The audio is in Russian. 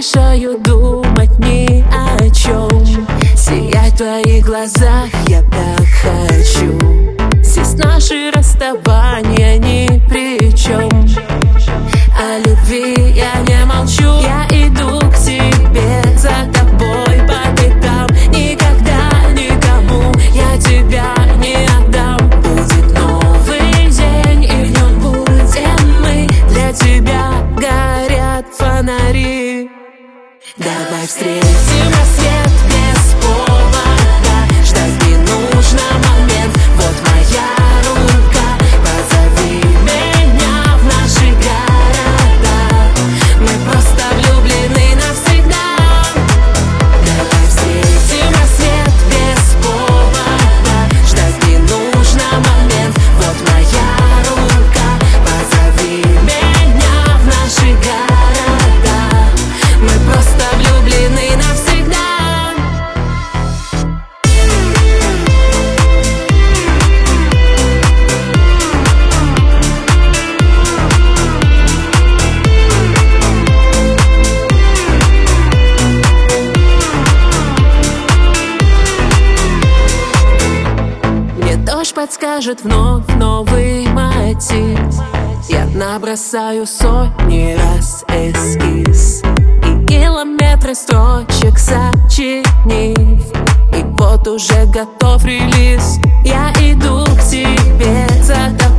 мешаю думать ни о чем. Сиять в твоих глазах я так хочу. Здесь наши расставания ни при чем. О любви я не молчу. Я иду к тебе, за тобой по пятам. Никогда никому я тебя не отдам. Будет новый день, и в нем будем мы. Для тебя горят фонари. Давай встретим рассвет без повода. Ждать не нужно момент. Вот моя рука, позови меня в наши города. Мы просто влюблены навсегда. Давай встретим рассвет без повода. Ждать не нужно момент. Вот моя рука, позови меня в наши города. Мы просто влюблены навсегда. Мне дождь подскажет вновь новый мотив. Я набросаю сотни раз эскиз и километры строчек сочинив. И вот уже готов релиз. Я иду к тебе, за тобой